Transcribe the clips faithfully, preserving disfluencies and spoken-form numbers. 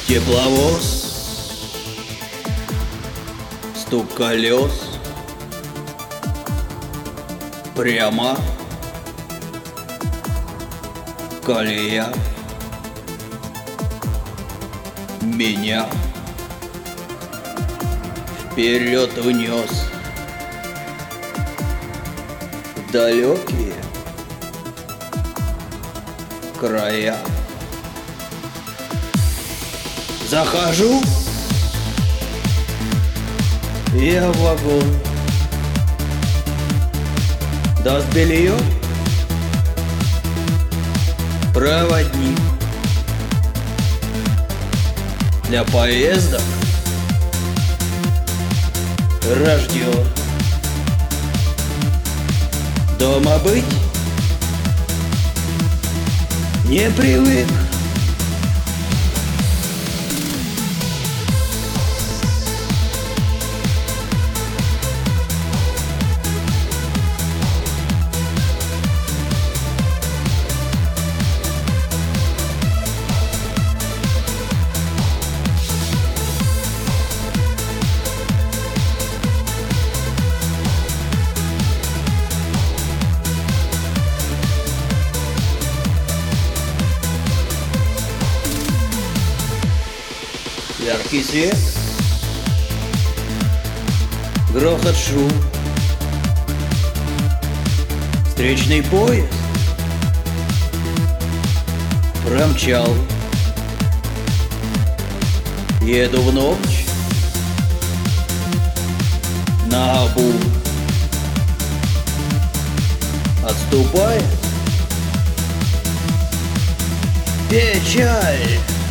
Тепловоз, стук колес, прямо колея меня вперед унес в далекие края. Захожу я в вагон, даст белье проводник для поездок рожден. Дома быть не привык. Яркий свет, грохот, шум, встречный поезд промчал. Еду в ночь на обу, отступает печаль.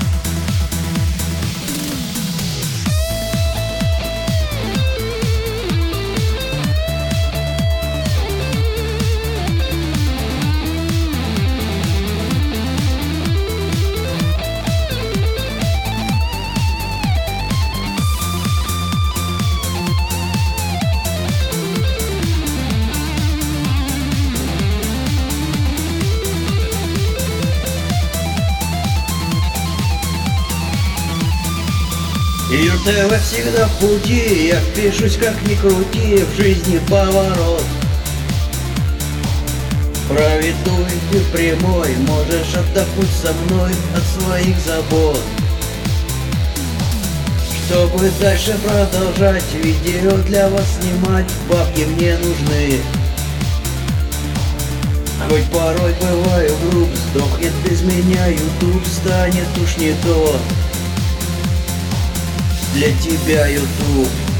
И РТВ всегда в пути, я впишусь как ни крути, в жизни поворот проведуй ты прямой, можешь отдохнуть со мной от своих забот. Чтобы дальше продолжать видео для вас снимать, бабки мне нужны. Хоть порой бываю груб, сдохнет без меня ютуб, станет уж не то для тебя ютуб.